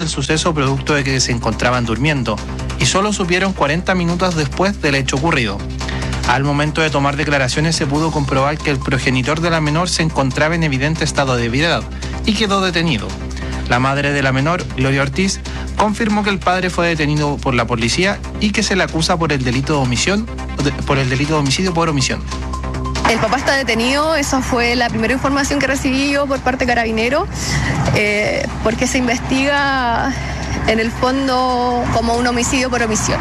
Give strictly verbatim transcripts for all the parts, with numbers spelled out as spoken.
del suceso producto de que se encontraban durmiendo y solo supieron cuarenta minutos después del hecho ocurrido. Al momento de tomar declaraciones se pudo comprobar que el progenitor de la menor se encontraba en evidente estado de ebriedad y quedó detenido. La madre de la menor, Gloria Ortiz, confirmó que el padre fue detenido por la policía y que se le acusa por el delito de omisión, por el delito de homicidio por omisión. El papá está detenido, esa fue la primera información que recibí yo por parte de Carabineros, eh, porque se investiga en el fondo como un homicidio por omisión.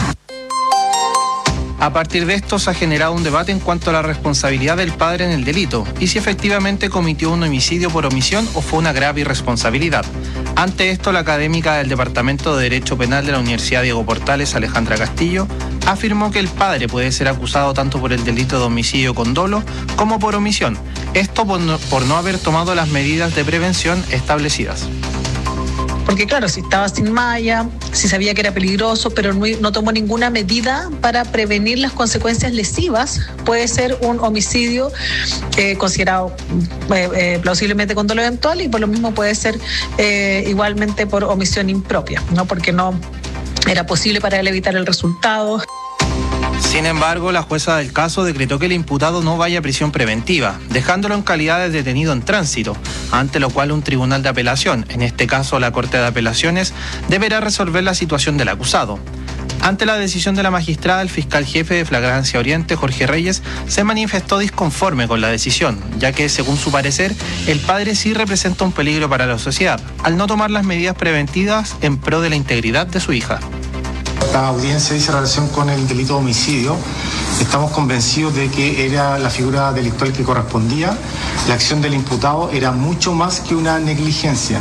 A partir de esto se ha generado un debate en cuanto a la responsabilidad del padre en el delito y si efectivamente cometió un homicidio por omisión o fue una grave irresponsabilidad. Ante esto, la académica del Departamento de Derecho Penal de la Universidad Diego Portales, Alejandra Castillo, afirmó que el padre puede ser acusado tanto por el delito de homicidio con dolo como por omisión, esto por no, por no haber tomado las medidas de prevención establecidas. Porque claro, si estaba sin malla, si sabía que era peligroso, pero no, no tomó ninguna medida para prevenir las consecuencias lesivas, puede ser un homicidio eh, considerado eh, eh, plausiblemente con dolo eventual y por lo mismo puede ser eh, igualmente por omisión impropia, ¿no? Porque no era posible para él evitar el resultado. Sin embargo, la jueza del caso decretó que el imputado no vaya a prisión preventiva, dejándolo en calidad de detenido en tránsito, ante lo cual un tribunal de apelación, en este caso la Corte de Apelaciones, deberá resolver la situación del acusado. Ante la decisión de la magistrada, el fiscal jefe de Flagrancia Oriente, Jorge Reyes, se manifestó disconforme con la decisión, ya que, según su parecer, el padre sí representa un peligro para la sociedad, al no tomar las medidas preventivas en pro de la integridad de su hija. La audiencia dice relación con el delito de homicidio. Estamos convencidos de que era la figura delictual que correspondía. La acción del imputado era mucho más que una negligencia.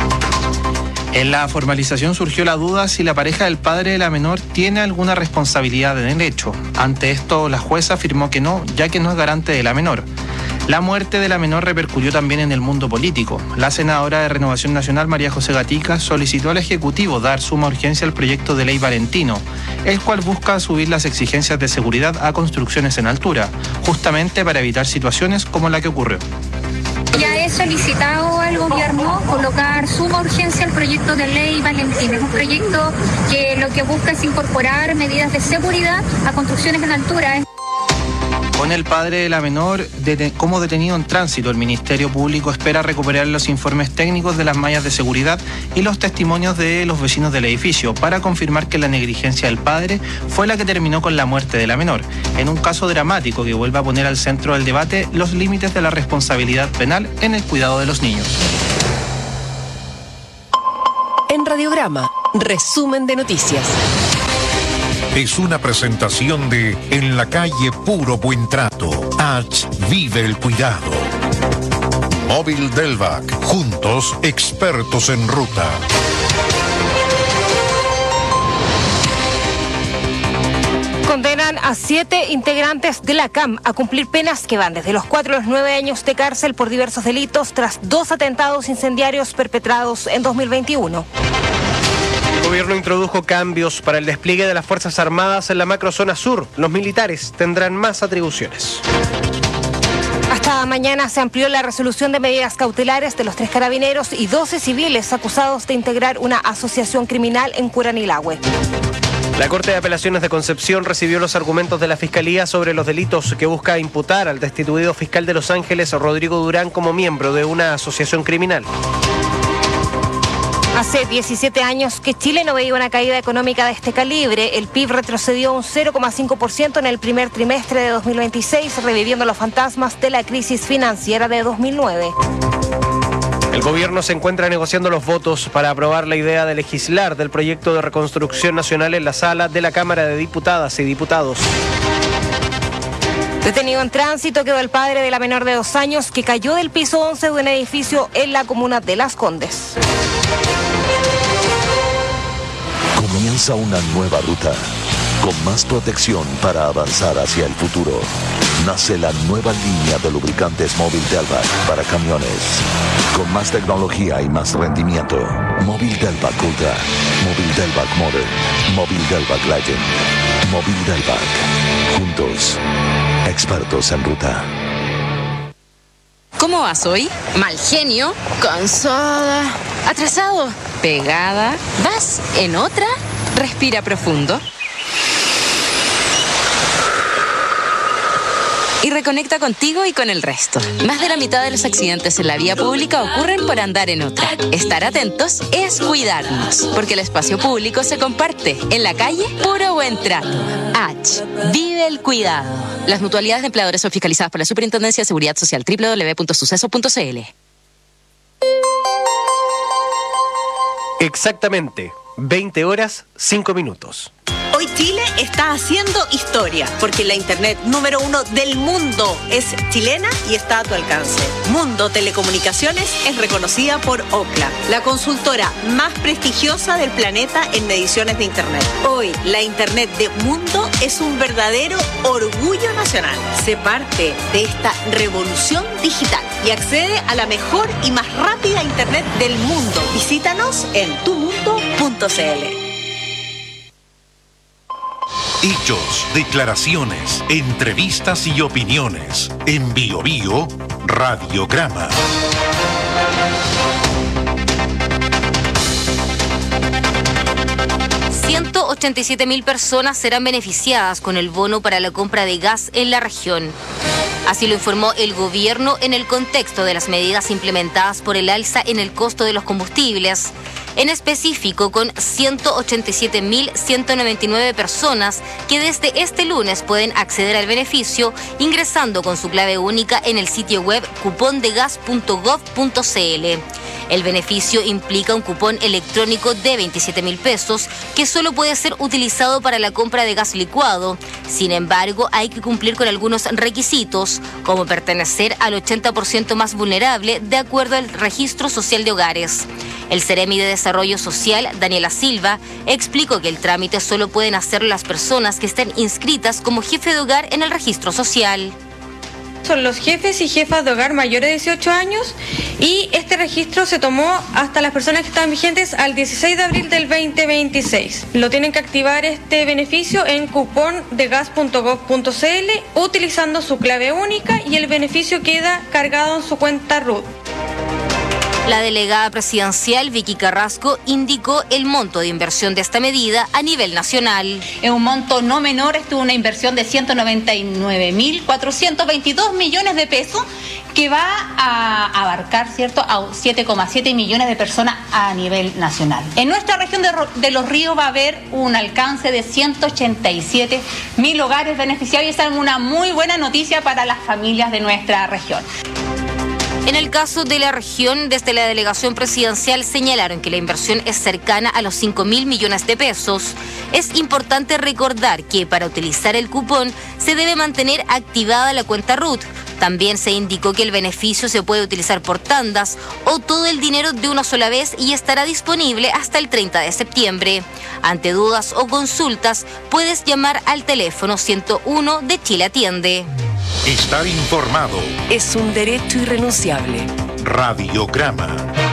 En la formalización surgió la duda si la pareja del padre de la menor tiene alguna responsabilidad en el hecho. Ante esto, la jueza afirmó que no, ya que no es garante de la menor. La muerte de la menor repercutió también en el mundo político. La senadora de Renovación Nacional, María José Gatica, solicitó al Ejecutivo dar suma urgencia al proyecto de ley Valentino, el cual busca subir las exigencias de seguridad a construcciones en altura, justamente para evitar situaciones como la que ocurrió. Ya he solicitado al gobierno colocar suma urgencia al proyecto de ley Valentino. Es un proyecto que lo que busca es incorporar medidas de seguridad a construcciones en altura. Con el padre de la menor deten- como detenido en tránsito, el Ministerio Público espera recuperar los informes técnicos de las mallas de seguridad y los testimonios de los vecinos del edificio para confirmar que la negligencia del padre fue la que terminó con la muerte de la menor, en un caso dramático que vuelve a poner al centro del debate los límites de la responsabilidad penal en el cuidado de los niños. En Radiograma, resumen de noticias. Es una presentación de En la calle Puro Buen Trato. H. Vive el cuidado. Móvil Delvac. Juntos, expertos en ruta. Condenan a siete integrantes de la C A M a cumplir penas que van desde los cuatro a los nueve años de cárcel por diversos delitos tras dos atentados incendiarios perpetrados en dos mil veintiuno. El gobierno introdujo cambios para el despliegue de las Fuerzas Armadas en la macrozona sur. Los militares tendrán más atribuciones. Hasta mañana se amplió la resolución de medidas cautelares de los tres carabineros y doce civiles acusados de integrar una asociación criminal en Curanilahue. La Corte de Apelaciones de Concepción recibió los argumentos de la Fiscalía sobre los delitos que busca imputar al destituido fiscal de Los Ángeles, Rodrigo Durán, como miembro de una asociación criminal. Hace diecisiete años que Chile no veía una caída económica de este calibre. El P I B retrocedió un cero coma cinco por ciento en el primer trimestre de dos mil veintiséis, reviviendo los fantasmas de la crisis financiera de dos mil nueve. El gobierno se encuentra negociando los votos para aprobar la idea de legislar del proyecto de reconstrucción nacional en la sala de la Cámara de Diputadas y Diputados. Detenido en tránsito quedó el padre de la menor de dos años que cayó del piso once de un edificio en la comuna de Las Condes. Comienza una nueva ruta, con más protección para avanzar hacia el futuro. Nace la nueva línea de lubricantes Móvil Delvac para camiones, con más tecnología y más rendimiento. Móvil Delvac Ultra, Móvil Delvac Modern, Móvil Delvac Legend, Móvil Delvac. Juntos, expertos en ruta. ¿Cómo vas hoy? Mal genio, cansada, atrasado. pegada. ¿Vas en otra? Respira profundo. Y reconecta contigo y con el resto. Más de la mitad de los accidentes en la vía pública ocurren por andar en otra. Estar atentos es cuidarnos, porque el espacio público se comparte. En la calle, puro buen trato. H. Vive el cuidado. Las mutualidades de empleadores son fiscalizadas por la Superintendencia de Seguridad Social. doble u doble u doble u punto suceso punto c l. Exactamente, veinte horas, cinco minutos. Hoy Chile está haciendo historia, porque la internet número uno del mundo es chilena y está a tu alcance. Mundo Telecomunicaciones es reconocida por Ookla, la consultora más prestigiosa del planeta en mediciones de internet. Hoy, la internet de Mundo es un verdadero orgullo nacional. Sé parte de esta revolución digital y accede a la mejor y más rápida internet del mundo. Visítanos en tu mundo punto c l. Hechos, declaraciones, entrevistas y opiniones. En Bio Bio, Radiograma. ciento ochenta y siete mil personas serán beneficiadas con el bono para la compra de gas en la región. Así lo informó el gobierno en el contexto de las medidas implementadas por el alza en el costo de los combustibles. En específico, con ciento ochenta y siete mil ciento noventa y nueve personas que desde este lunes pueden acceder al beneficio ingresando con su clave única en el sitio web cupondegas punto gov punto c l. El beneficio implica un cupón electrónico de veintisiete mil pesos que solo puede ser utilizado para la compra de gas licuado. Sin embargo, hay que cumplir con algunos requisitos, como pertenecer al ochenta por ciento más vulnerable de acuerdo al Registro Social de Hogares. El Ceremi de Desarrollo Social, Daniela Silva, explicó que el trámite solo pueden hacerlo las personas que estén inscritas como jefe de hogar en el registro social. Son los jefes y jefas de hogar mayores de dieciocho años y este registro se tomó hasta las personas que están vigentes al dieciséis de abril del veinte veintiséis. Lo tienen que activar este beneficio en cupondegas punto gov punto c l utilizando su clave única y el beneficio queda cargado en su cuenta R U T. La delegada presidencial Vicky Carrasco indicó el monto de inversión de esta medida a nivel nacional. Es un monto no menor, esto es una inversión de ciento noventa y nueve mil cuatrocientos veintidós millones de pesos que va a abarcar, ¿cierto?, a siete coma siete millones de personas a nivel nacional. En nuestra región de, de Los Ríos va a haber un alcance de ciento ochenta y siete mil hogares beneficiarios y esa es una muy buena noticia para las familias de nuestra región. En el caso de la región, desde la delegación presidencial señalaron que la inversión es cercana a los cinco mil millones de pesos. Es importante recordar que para utilizar el cupón se debe mantener activada la cuenta R U T. También se indicó que el beneficio se puede utilizar por tandas o todo el dinero de una sola vez y estará disponible hasta el treinta de septiembre. Ante dudas o consultas, puedes llamar al teléfono ciento uno de Chile Atiende. Estar informado es un derecho irrenunciable. Radiograma.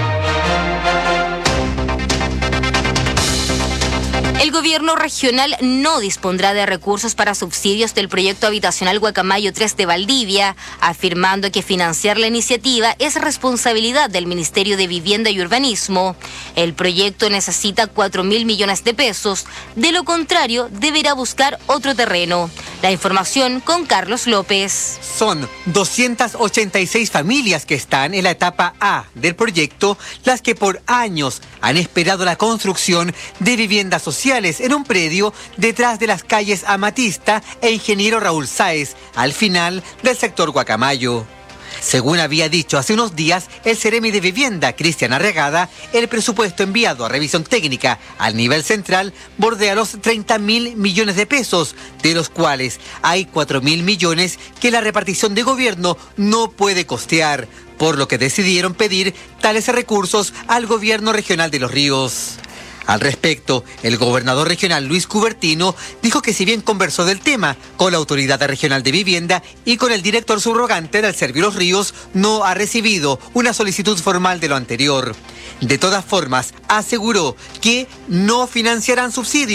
El gobierno regional no dispondrá de recursos para subsidios del proyecto habitacional Guacamayo tres de Valdivia, afirmando que financiar la iniciativa es responsabilidad del Ministerio de Vivienda y Urbanismo. El proyecto necesita cuatro mil millones de pesos, de lo contrario deberá buscar otro terreno. La información con Carlos López. Son doscientas ochenta y seis familias que están en la etapa A del proyecto, las que por años han esperado la construcción de viviendas sociales en un predio detrás de las calles Amatista e Ingeniero Raúl Sáez, al final del sector Guacamayo. Según había dicho hace unos días el Ceremi de Vivienda, Cristian Arregada, el presupuesto enviado a revisión técnica al nivel central bordea los treinta mil millones de pesos, de los cuales hay cuatro mil millones que la repartición de gobierno no puede costear, por lo que decidieron pedir tales recursos al gobierno regional de Los Ríos. Al respecto, el gobernador regional Luis Cubertino dijo que si bien conversó del tema con la Autoridad Regional de Vivienda y con el director subrogante del Servio Los Ríos, no ha recibido una solicitud formal de lo anterior. De todas formas, aseguró que no financiarán subsidios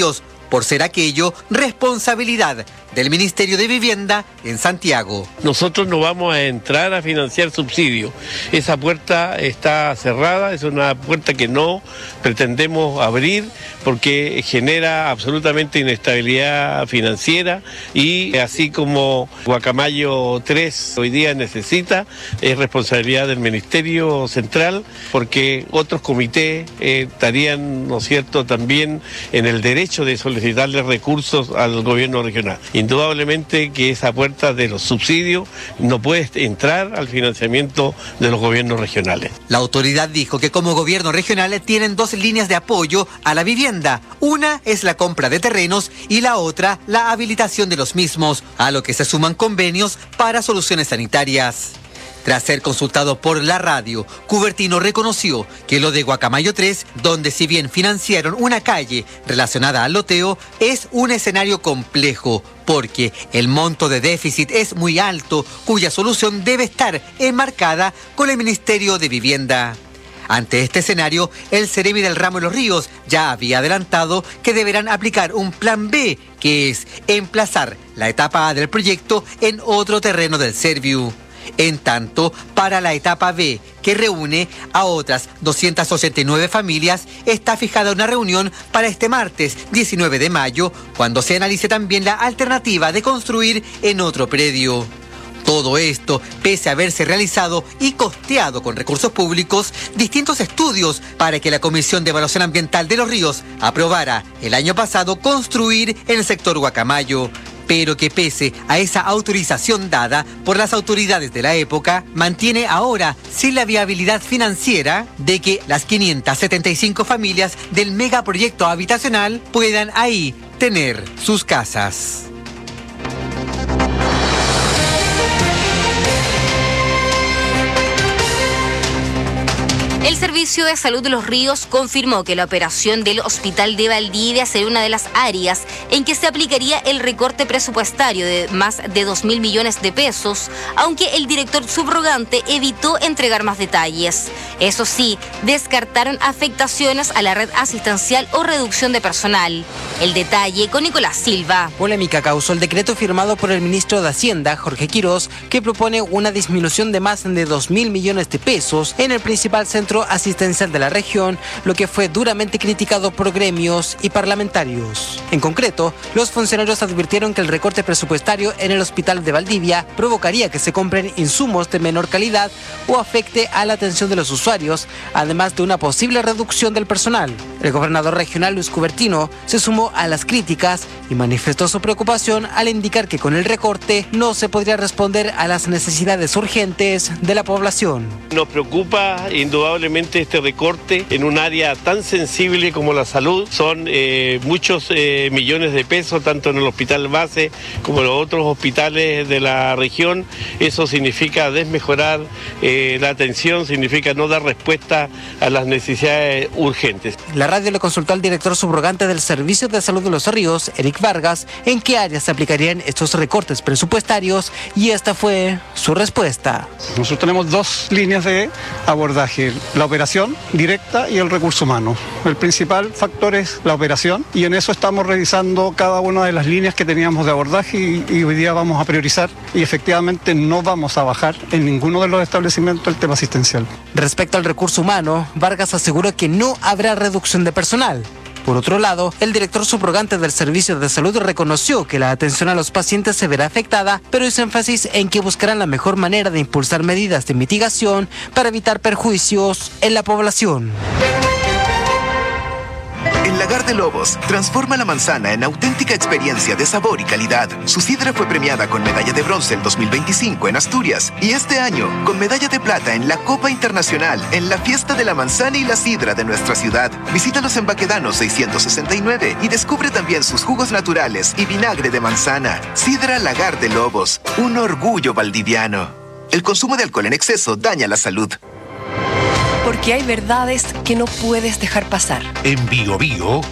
por ser aquello responsabilidad del Ministerio de Vivienda en Santiago. Nosotros no vamos a entrar a financiar subsidios. Esa puerta está cerrada, es una puerta que no pretendemos abrir porque genera absolutamente inestabilidad financiera y así como Guacamayo tres hoy día necesita, es responsabilidad del Ministerio Central porque otros comités eh, estarían, ¿no es cierto?, también en el derecho de solicitarle recursos al gobierno regional. Indudablemente que esa puerta de los subsidios no puede entrar al financiamiento de los gobiernos regionales. La autoridad dijo que como gobierno regional tienen dos líneas de apoyo a la vivienda. Una es la compra de terrenos y la otra la habilitación de los mismos, a lo que se suman convenios para soluciones sanitarias. Tras ser consultado por la radio, Cubertino reconoció que lo de Guacamayo tres, donde si bien financiaron una calle relacionada al loteo, es un escenario complejo, porque el monto de déficit es muy alto, cuya solución debe estar enmarcada con el Ministerio de Vivienda. Ante este escenario, el Ceremi del Ramo de los Ríos ya había adelantado que deberán aplicar un plan B, que es emplazar la etapa A del proyecto en otro terreno del Serviu. En tanto, para la etapa B, que reúne a otras doscientas ochenta y nueve familias, está fijada una reunión para este martes diecinueve de mayo, cuando se analice también la alternativa de construir en otro predio. Todo esto, pese a haberse realizado y costeado con recursos públicos distintos estudios para que la Comisión de Evaluación Ambiental de los Ríos aprobara el año pasado construir en el sector Guacamayo, pero que pese a esa autorización dada por las autoridades de la época, mantiene ahora sin la viabilidad financiera de que las quinientas setenta y cinco familias del megaproyecto habitacional puedan ahí tener sus casas. El Servicio de Salud de los Ríos confirmó que la operación del Hospital de Valdivia será una de las áreas en que se aplicaría el recorte presupuestario de más de dos mil millones de pesos, aunque el director subrogante evitó entregar más detalles. Eso sí, descartaron afectaciones a la red asistencial o reducción de personal. El detalle con Nicolás Silva. Polémica causó el decreto firmado por el ministro de Hacienda, Jorge Quirós, que propone una disminución de más de dos mil millones de pesos en el principal centro asistencial de la región, lo que fue duramente criticado por gremios y parlamentarios. En concreto, los funcionarios advirtieron que el recorte presupuestario en el Hospital de Valdivia provocaría que se compren insumos de menor calidad o afecte a la atención de los usuarios, además de una posible reducción del personal. El gobernador regional Luis Cubertino se sumó a las críticas y manifestó su preocupación al indicar que con el recorte no se podría responder a las necesidades urgentes de la población. Nos preocupa indudablemente este recorte en un área tan sensible como la salud. Son eh, muchos eh, millones de pesos, tanto en el hospital base como en los otros hospitales de la región. Eso significa desmejorar eh, la atención, significa no dar respuesta a las necesidades urgentes. La radio le consultó al director subrogante del Servicio de Salud de los Ríos, Eric Vargas, en qué áreas se aplicarían estos recortes presupuestarios, y esta fue su respuesta. Nosotros tenemos dos líneas de abordaje: la operación directa y el recurso humano. El principal factor es la operación y en eso estamos revisando cada una de las líneas que teníamos de abordaje y, y hoy día vamos a priorizar y efectivamente no vamos a bajar en ninguno de los establecimientos el tema asistencial. Respecto al recurso humano, Vargas aseguró que no habrá reducción de personal. Por otro lado, el director subrogante del Servicio de Salud reconoció que la atención a los pacientes se verá afectada, pero hizo énfasis en que buscarán la mejor manera de impulsar medidas de mitigación para evitar perjuicios en la población. El Lagar de Lobos transforma la manzana en auténtica experiencia de sabor y calidad. Su sidra fue premiada con medalla de bronce en dos mil veinticinco en Asturias y este año con medalla de plata en la Copa Internacional en la Fiesta de la Manzana y la Sidra de nuestra ciudad. Visítalos en Baquedano seiscientos sesenta y nueve y descubre también sus jugos naturales y vinagre de manzana. Sidra Lagar de Lobos, un orgullo valdiviano. El consumo de alcohol en exceso daña la salud. Porque hay verdades que no puedes dejar pasar. En Bio Bio,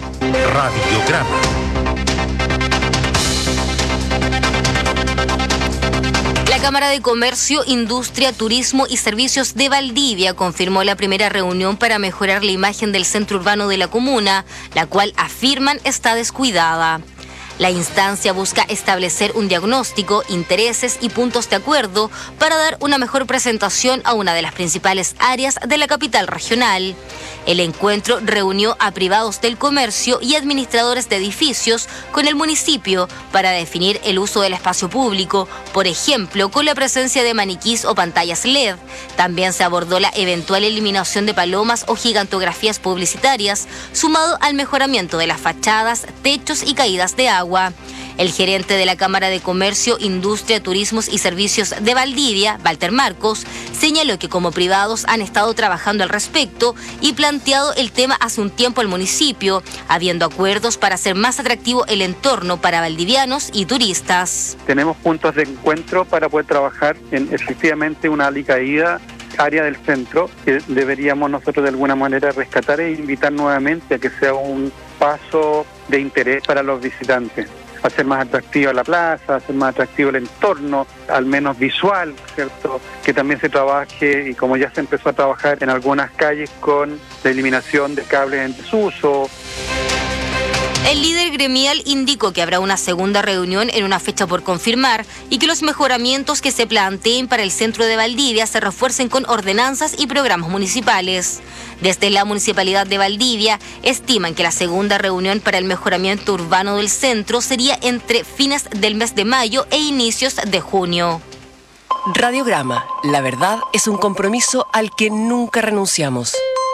Radiograma. La La Cámara de Comercio, Industria, Turismo y Servicios de Valdivia confirmó la primera reunión para mejorar la imagen del centro urbano de la comuna, la cual afirman está descuidada. La instancia busca establecer un diagnóstico, intereses y puntos de acuerdo para dar una mejor presentación a una de las principales áreas de la capital regional. El encuentro reunió a privados del comercio y administradores de edificios con el municipio para definir el uso del espacio público, por ejemplo, con la presencia de maniquís o pantallas L E D. También se abordó la eventual eliminación de palomas o gigantografías publicitarias, sumado al mejoramiento de las fachadas, techos y caídas de agua. El gerente de la Cámara de Comercio, Industria, Turismos y Servicios de Valdivia, Walter Marcos, señaló que como privados han estado trabajando al respecto y planteado el tema hace un tiempo al municipio, habiendo acuerdos para hacer más atractivo el entorno para valdivianos y turistas. Tenemos puntos de encuentro para poder trabajar en efectivamente una alicaída área del centro que deberíamos nosotros de alguna manera rescatar e invitar nuevamente a que sea un paso de interés para los visitantes. Hacer más atractiva la plaza, hacer más atractivo el entorno, al menos visual, ¿cierto? Que también se trabaje, y como ya se empezó a trabajar en algunas calles, con la eliminación de cables en desuso. El líder gremial indicó que habrá una segunda reunión en una fecha por confirmar y que los mejoramientos que se planteen para el centro de Valdivia se refuercen con ordenanzas y programas municipales. Desde la Municipalidad de Valdivia estiman que la segunda reunión para el mejoramiento urbano del centro sería entre fines del mes de mayo e inicios de junio. Radiograma, la verdad es un compromiso al que nunca renunciamos.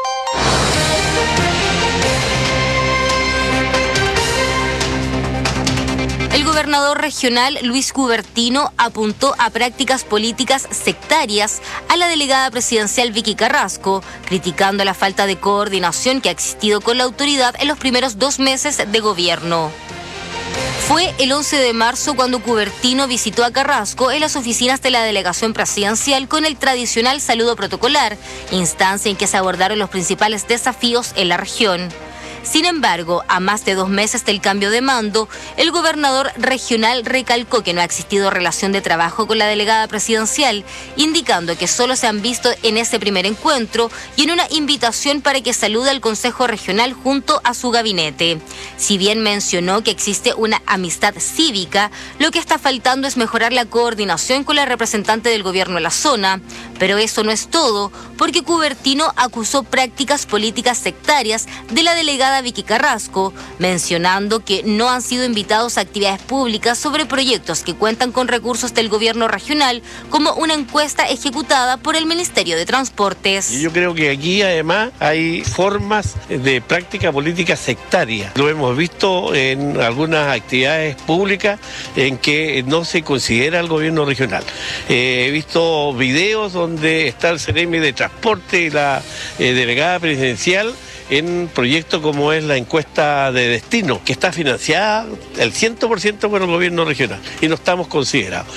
El gobernador regional Luis Gubertino apuntó a prácticas políticas sectarias a la delegada presidencial Vicky Carrasco, criticando la falta de coordinación que ha existido con la autoridad en los primeros dos meses de gobierno. Fue el once de marzo cuando Gubertino visitó a Carrasco en las oficinas de la delegación presidencial con el tradicional saludo protocolar, instancia en que se abordaron los principales desafíos en la región. Sin embargo, a más de dos meses del cambio de mando, el gobernador regional recalcó que no ha existido relación de trabajo con la delegada presidencial, indicando que solo se han visto en ese primer encuentro y en una invitación para que salude al Consejo Regional junto a su gabinete. Si bien mencionó que existe una amistad cívica, lo que está faltando es mejorar la coordinación con la representante del gobierno en la zona. Pero eso no es todo, porque Gubertino acusó prácticas políticas sectarias de la delegada Vicky Carrasco, mencionando que no han sido invitados a actividades públicas sobre proyectos que cuentan con recursos del gobierno regional, como una encuesta ejecutada por el Ministerio de Transportes. Yo creo que aquí además hay formas de práctica política sectaria. Lo hemos visto en algunas actividades públicas en que no se considera el gobierno regional. Eh, he visto videos donde está el Ceremi de Transporte y la eh, delegada presidencial en proyectos como es la encuesta de destino, que está financiada el cien por ciento por el gobierno regional y no estamos considerados.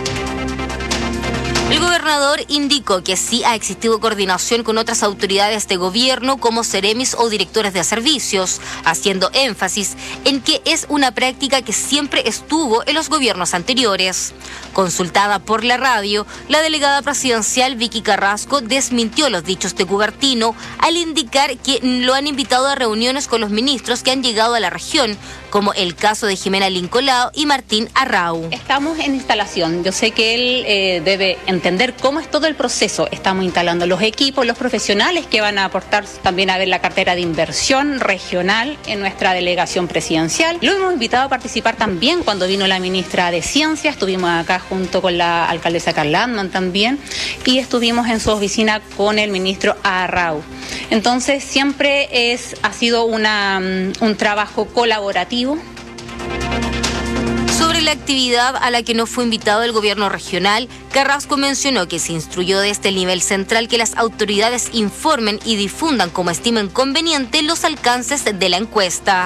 El gobernador indicó que sí ha existido coordinación con otras autoridades de gobierno como ceremis o directores de servicios, haciendo énfasis en que es una práctica que siempre estuvo en los gobiernos anteriores. Consultada por la radio, la delegada presidencial Vicky Carrasco desmintió los dichos de Gubertino al indicar que lo han invitado a reuniones con los ministros que han llegado a la región, como el caso de Jimena Lincolao y Martín Arrau. Estamos en instalación. Yo sé que él eh, debe entender cómo es todo el proceso. Estamos instalando los equipos, los profesionales que van a aportar también a ver la cartera de inversión regional en nuestra delegación presidencial. Lo hemos invitado a participar también cuando vino la ministra de Ciencia. Estuvimos acá junto con la alcaldesa Carla Antman también y estuvimos en su oficina con el ministro Arrau. Entonces siempre es, ha sido una, un trabajo colaborativo. Sobre la actividad a la que no fue invitado el gobierno regional, Carrasco mencionó que se instruyó desde el nivel central que las autoridades informen y difundan como estimen conveniente los alcances de la encuesta.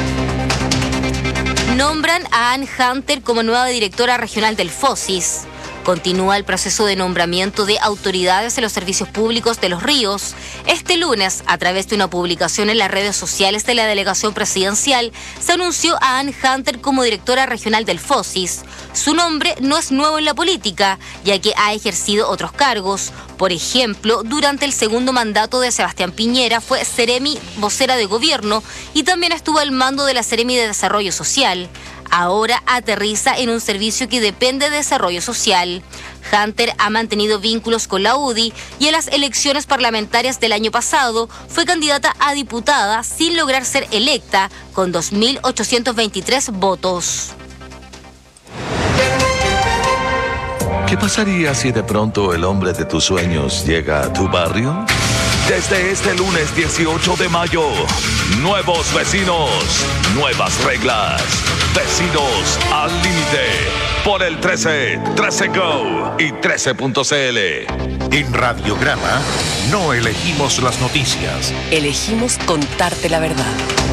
Nombran a Ann Hunter como nueva directora regional del FOSIS. Continúa el proceso de nombramiento de autoridades en los servicios públicos de Los Ríos. Este lunes, a través de una publicación en las redes sociales de la delegación presidencial, se anunció a Ann Hunter como directora regional del FOSIS. Su nombre no es nuevo en la política, ya que ha ejercido otros cargos. Por ejemplo, durante el segundo mandato de Sebastián Piñera fue Seremi vocera de gobierno y también estuvo al mando de la Seremi de Desarrollo Social. Ahora aterriza en un servicio que depende de desarrollo social. Hunter ha mantenido vínculos con la U D I y en las elecciones parlamentarias del año pasado fue candidata a diputada sin lograr ser electa, con dos mil ochocientos veintitrés votos. ¿Qué pasaría si de pronto el hombre de tus sueños llega a tu barrio? Desde este lunes dieciocho de mayo, nuevos vecinos, nuevas reglas, vecinos al límite, por el trece, trece Go y trece punto c l. En Radiograma no elegimos las noticias. Elegimos contarte la verdad.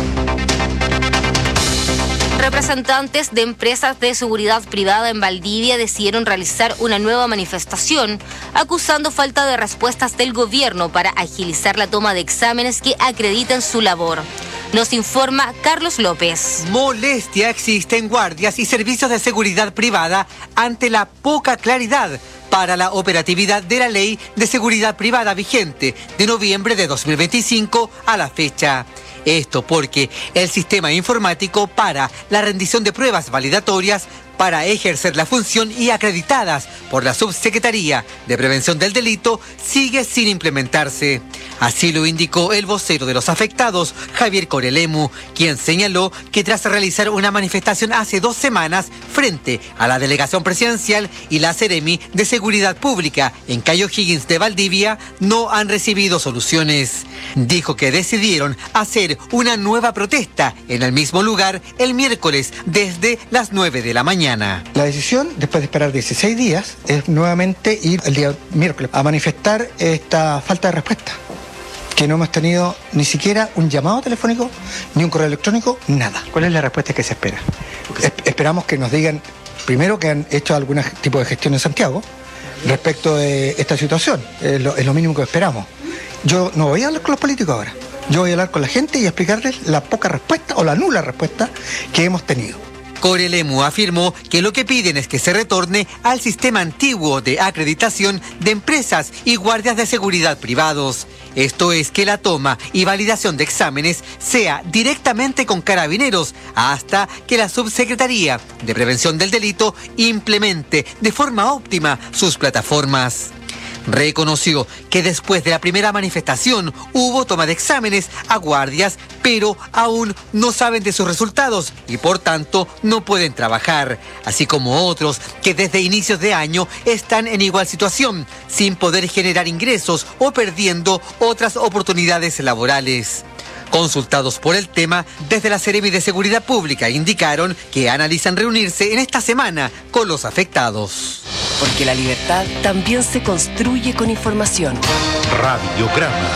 Representantes de empresas de seguridad privada en Valdivia decidieron realizar una nueva manifestación acusando falta de respuestas del gobierno para agilizar la toma de exámenes que acrediten su labor. Nos informa Carlos López. Molestia existe en guardias y servicios de seguridad privada ante la poca claridad para la operatividad de la Ley de Seguridad Privada vigente de noviembre de dos mil veinticinco a la fecha. Esto porque el sistema informático para la rendición de pruebas validatorias para ejercer la función y acreditadas por la Subsecretaría de Prevención del Delito sigue sin implementarse. Así lo indicó el vocero de los afectados, Javier Corelemu, quien señaló que tras realizar una manifestación hace dos semanas frente a la Delegación Presidencial y la Seremi de Seguridad Pública en Cayo Higgins de Valdivia, no han recibido soluciones. Dijo que decidieron hacer una nueva protesta en el mismo lugar el miércoles desde las nueve de la mañana. La decisión, después de esperar dieciséis días, es nuevamente ir el día miércoles a manifestar esta falta de respuesta, que no hemos tenido ni siquiera un llamado telefónico, ni un correo electrónico, nada. ¿Cuál es la respuesta que se espera? Es- esperamos que nos digan, primero, que han hecho algún tipo de gestión en Santiago respecto de esta situación. Es lo, es lo mínimo que esperamos. Yo no voy a hablar con los políticos ahora. Yo voy a hablar con la gente y explicarles la poca respuesta o la nula respuesta que hemos tenido. Corelemu afirmó que lo que piden es que se retorne al sistema antiguo de acreditación de empresas y guardias de seguridad privados. Esto es, que la toma y validación de exámenes sea directamente con Carabineros hasta que la Subsecretaría de Prevención del Delito implemente de forma óptima sus plataformas. Reconoció que después de la primera manifestación hubo toma de exámenes a guardias, pero aún no saben de sus resultados y por tanto no pueden trabajar, así como otros que desde inicios de año están en igual situación, sin poder generar ingresos o perdiendo otras oportunidades laborales. Consultados por el tema, desde la Seremi de Seguridad Pública indicaron que analizan reunirse en esta semana con los afectados. Porque la libertad también se construye con información. Radiograma.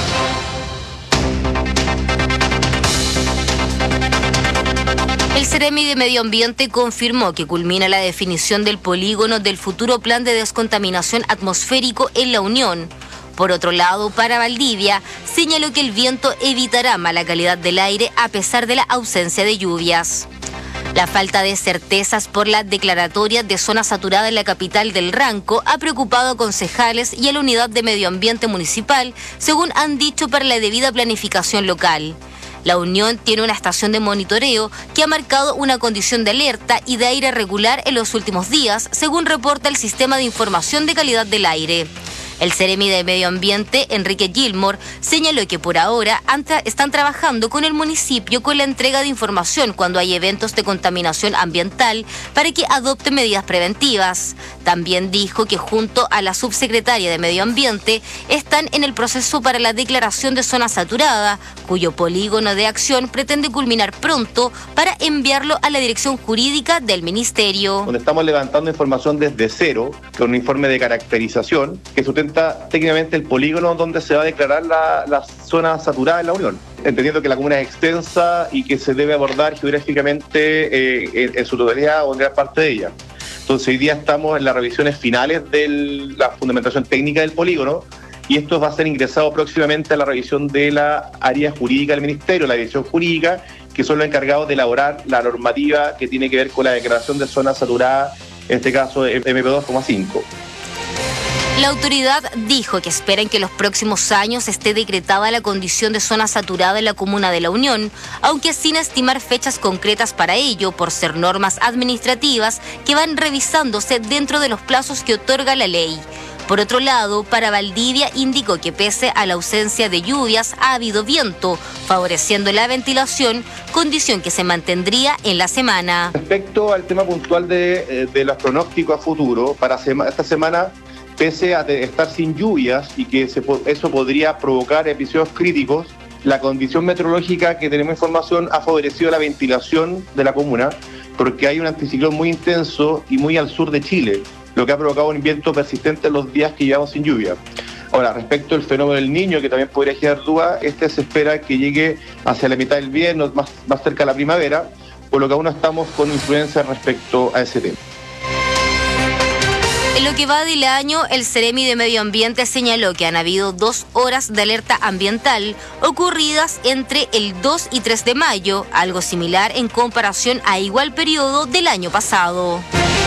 El Seremi de Medio Ambiente confirmó que culmina la definición del polígono del futuro plan de descontaminación atmosférico en La Unión. Por otro lado, para Valdivia, señaló que el viento evitará mala calidad del aire a pesar de la ausencia de lluvias. La falta de certezas por la declaratoria de zona saturada en la capital del Ranco ha preocupado a concejales y a la unidad de medio ambiente municipal, según han dicho, para la debida planificación local. La Unión tiene una estación de monitoreo que ha marcado una condición de alerta y de aire regular en los últimos días, según reporta el Sistema de Información de Calidad del Aire. El Seremi de Medio Ambiente, Enrique Gilmore, señaló que por ahora están trabajando con el municipio con la entrega de información cuando hay eventos de contaminación ambiental para que adopten medidas preventivas. También dijo que junto a la subsecretaria de Medio Ambiente están en el proceso para la declaración de zona saturada, cuyo polígono de acción pretende culminar pronto para enviarlo a la dirección jurídica del ministerio. Donde estamos levantando información desde cero, con un informe de caracterización que sustenta técnicamente el polígono donde se va a declarar la, la zona saturada en la Unión, entendiendo que la comuna es extensa y que se debe abordar geográficamente eh, en, en su totalidad o en gran parte de ella. Entonces hoy día estamos en las revisiones finales de la fundamentación técnica del polígono y esto va a ser ingresado próximamente a la revisión de la área jurídica del Ministerio, la dirección jurídica, que son los encargados de elaborar la normativa que tiene que ver con la declaración de zona saturada, en este caso M P dos coma cinco. La autoridad dijo que espera en que en los próximos años esté decretada la condición de zona saturada en la comuna de La Unión, aunque sin estimar fechas concretas para ello, por ser normas administrativas que van revisándose dentro de los plazos que otorga la ley. Por otro lado, para Valdivia indicó que pese a la ausencia de lluvias ha habido viento, favoreciendo la ventilación, condición que se mantendría en la semana. Respecto al tema puntual de, de los pronósticos a futuro, para sema, esta semana, pese a estar sin lluvias y que se, eso podría provocar episodios críticos, la condición meteorológica que tenemos información ha favorecido la ventilación de la comuna, porque hay un anticiclón muy intenso y muy al sur de Chile, lo que ha provocado un viento persistente en los días que llevamos sin lluvia. Ahora, respecto al fenómeno del Niño, que también podría generar duda, este se espera que llegue hacia la mitad del invierno, más, más cerca de la primavera, por lo que aún no estamos con influencia respecto a ese tema. En lo que va del año, el Ceremi de Medio Ambiente señaló que han habido dos horas de alerta ambiental ocurridas entre el dos y tres de mayo, algo similar en comparación a igual periodo del año pasado.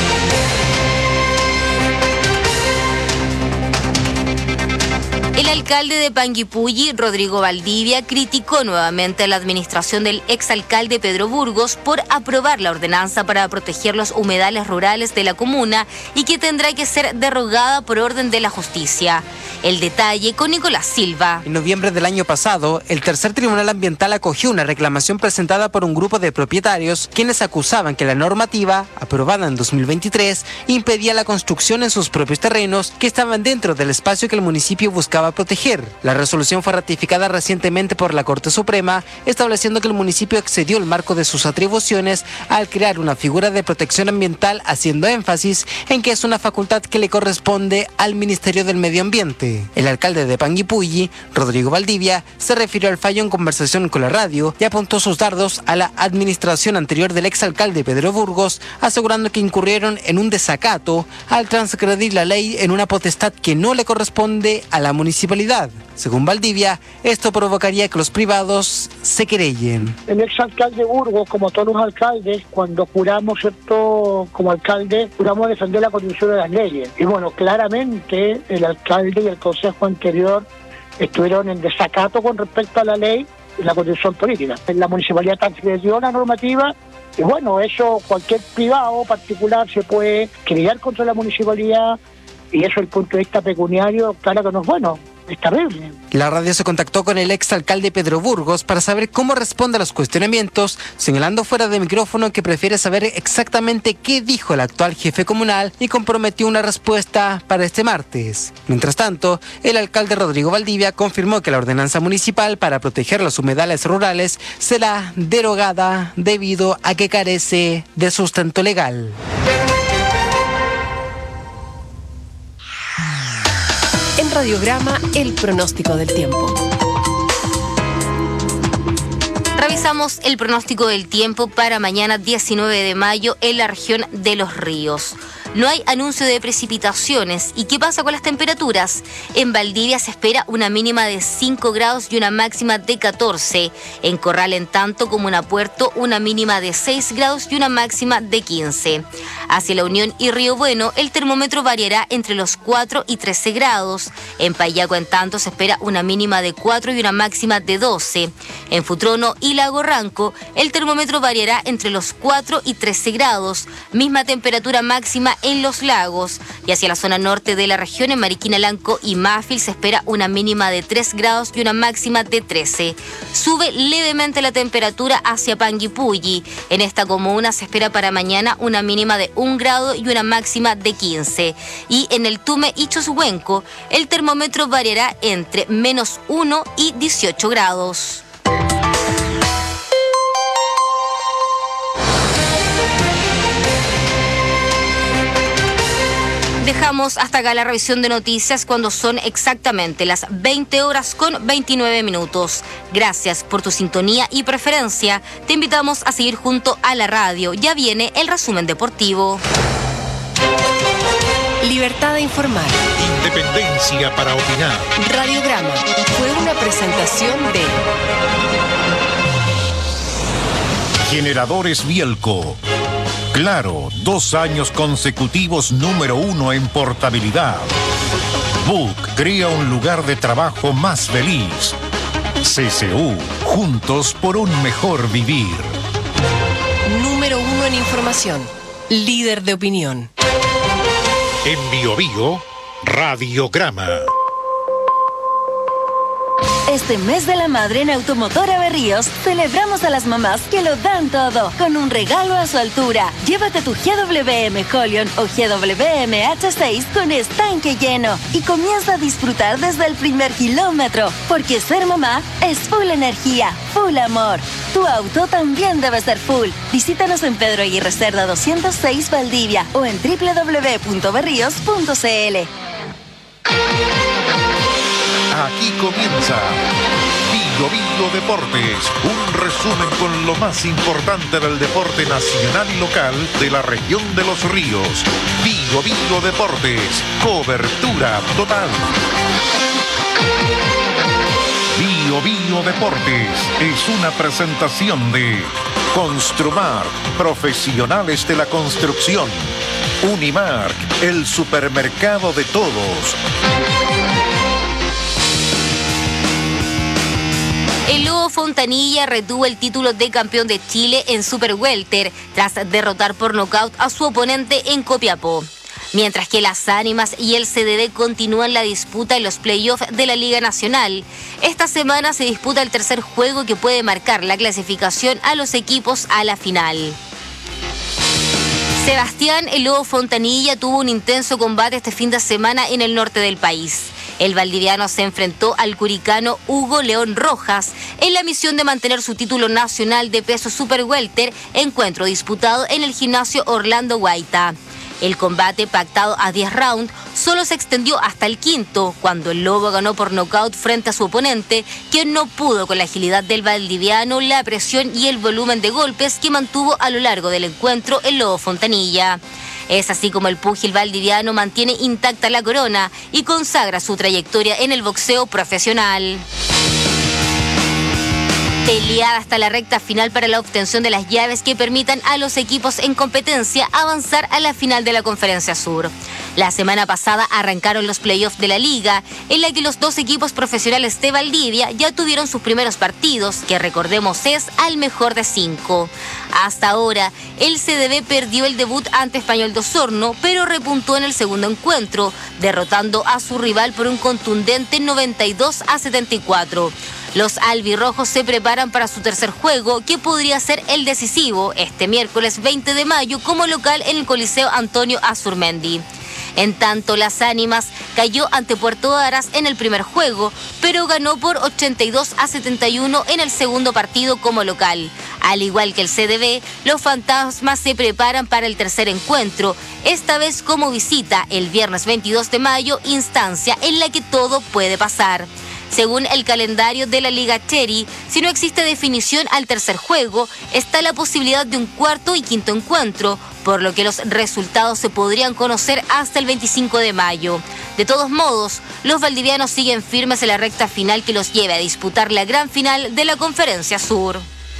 El alcalde de Panguipulli, Rodrigo Valdivia, criticó nuevamente a la administración del exalcalde Pedro Burgos por aprobar la ordenanza para proteger los humedales rurales de la comuna y que tendrá que ser derogada por orden de la justicia. El detalle con Nicolás Silva. En noviembre del año pasado, el tercer tribunal ambiental acogió una reclamación presentada por un grupo de propietarios quienes acusaban que la normativa, aprobada en dos mil veintitrés, impedía la construcción en sus propios terrenos que estaban dentro del espacio que el municipio buscaba proteger. La resolución fue ratificada recientemente por la Corte Suprema, estableciendo que el municipio excedió el marco de sus atribuciones al crear una figura de protección ambiental, haciendo énfasis en que es una facultad que le corresponde al Ministerio del Medio Ambiente. El alcalde de Panguipulli, Rodrigo Valdivia, se refirió al fallo en conversación con la radio y apuntó sus dardos a la administración anterior del exalcalde Pedro Burgos, asegurando que incurrieron en un desacato al transgredir la ley en una potestad que no le corresponde a la municipalidad. Según Valdivia, esto provocaría que los privados se querellen. El exalcalde Burgos, como todos los alcaldes, cuando juramos, ¿cierto?, como alcalde, juramos defender la constitución de las leyes. Y bueno, claramente el alcalde y el consejo anterior estuvieron en desacato con respecto a la ley y la constitución política. La municipalidad transgredió la normativa. Y bueno, eso cualquier privado particular se puede querellar contra la municipalidad. Y eso, el punto de vista pecuniario, claro que no es bueno, es terrible. La radio se contactó con el exalcalde Pedro Burgos para saber cómo responde a los cuestionamientos, señalando fuera de micrófono que prefiere saber exactamente qué dijo el actual jefe comunal y comprometió una respuesta para este martes. Mientras tanto, el alcalde Rodrigo Valdivia confirmó que la ordenanza municipal para proteger los humedales rurales será derogada debido a que carece de sustento legal. En Radiograma, el pronóstico del tiempo. Revisamos el pronóstico del tiempo para mañana diecinueve de mayo en la región de Los Ríos. No hay anuncio de precipitaciones. ¿Y qué pasa con las temperaturas? En Valdivia se espera una mínima de cinco grados y una máxima de catorce. En Corral, en tanto, Comuna Puerto, una mínima de seis grados y una máxima de quince. Hacia La Unión y Río Bueno, el termómetro variará entre los cuatro y trece grados. En Payaco, en tanto, se espera una mínima de cuatro y una máxima de doce. En Futrono y Lago Ranco, el termómetro variará entre los cuatro y trece grados. Misma temperatura máxima en Los Lagos. Y hacia la zona norte de la región, en Mariquina, Lanco y Mafil, se espera una mínima de tres grados y una máxima de trece. Sube levemente la temperatura hacia Panguipulli. En esta comuna se espera para mañana una mínima de un grado y una máxima de quince. Y en el Tume y Choshuenco, el termómetro variará entre menos uno y dieciocho grados. Dejamos hasta acá la revisión de noticias cuando son exactamente las veinte horas con veintinueve minutos. Gracias por tu sintonía y preferencia. Te invitamos a seguir junto a la radio. Ya viene el resumen deportivo. Libertad de informar. Independencia para opinar. Radiograma fue una presentación de Generadores Bielco. Claro, dos años consecutivos número uno en portabilidad. Book crea un lugar de trabajo más feliz. C C U, juntos por un mejor vivir. Número uno en información. Líder de opinión. En Bio Bio, Radiograma. Este mes de la madre en Automotora Berríos celebramos a las mamás que lo dan todo con un regalo a su altura. Llévate tu G W M Holion o G W M H seis con estanque lleno y comienza a disfrutar desde el primer kilómetro, porque ser mamá es full energía, full amor. Tu auto también debe ser full. Visítanos en Pedro Aguirre Cerda doscientos seis Valdivia o en doble u doble u doble u punto berríos punto c l. Aquí comienza Bio Bio Deportes, un resumen con lo más importante del deporte nacional y local de la región de Los Ríos. Bio Bio Deportes, cobertura total. Bio Bio Deportes es una presentación de Construmark, profesionales de la construcción. Unimark, el supermercado de todos. El Lobo Fontanilla retuvo el título de campeón de Chile en Super Welter tras derrotar por nocaut a su oponente en Copiapó. Mientras que las Ánimas y el C D D continúan la disputa en los playoffs de la Liga Nacional. Esta semana se disputa el tercer juego que puede marcar la clasificación a los equipos a la final. Sebastián El Lobo Fontanilla tuvo un intenso combate este fin de semana en el norte del país. El valdiviano se enfrentó al curicano Hugo León Rojas en la misión de mantener su título nacional de peso super welter, encuentro disputado en el gimnasio Orlando Guaita. El combate, pactado a diez rounds, solo se extendió hasta el quinto, cuando el Lobo ganó por nocaut frente a su oponente, quien no pudo con la agilidad del valdiviano, la presión y el volumen de golpes que mantuvo a lo largo del encuentro el Lobo Fontanilla. Es así como el púgil valdiviano mantiene intacta la corona y consagra su trayectoria en el boxeo profesional. Peleada hasta la recta final para la obtención de las llaves que permitan a los equipos en competencia avanzar a la final de la Conferencia Sur. La semana pasada arrancaron los playoffs de la liga, en la que los dos equipos profesionales de Valdivia ya tuvieron sus primeros partidos, que recordemos es al mejor de cinco. Hasta ahora, el C D B perdió el debut ante Español de Osorno, pero repuntó en el segundo encuentro, derrotando a su rival por un contundente noventa y dos a setenta y cuatro. Los albirrojos se preparan para su tercer juego, que podría ser el decisivo, este miércoles veinte de mayo como local en el Coliseo Antonio Azurmendi. En tanto, las Ánimas cayó ante Puerto Varas en el primer juego, pero ganó por ochenta y dos a setenta y uno en el segundo partido como local. Al igual que el C D B, los Fantasmas se preparan para el tercer encuentro, esta vez como visita el viernes veintidós de mayo, instancia en la que todo puede pasar. Según el calendario de la Liga Cherry, si no existe definición al tercer juego, está la posibilidad de un cuarto y quinto encuentro, por lo que los resultados se podrían conocer hasta el veinticinco de mayo. De todos modos, los valdivianos siguen firmes en la recta final que los lleve a disputar la gran final de la Conferencia Sur.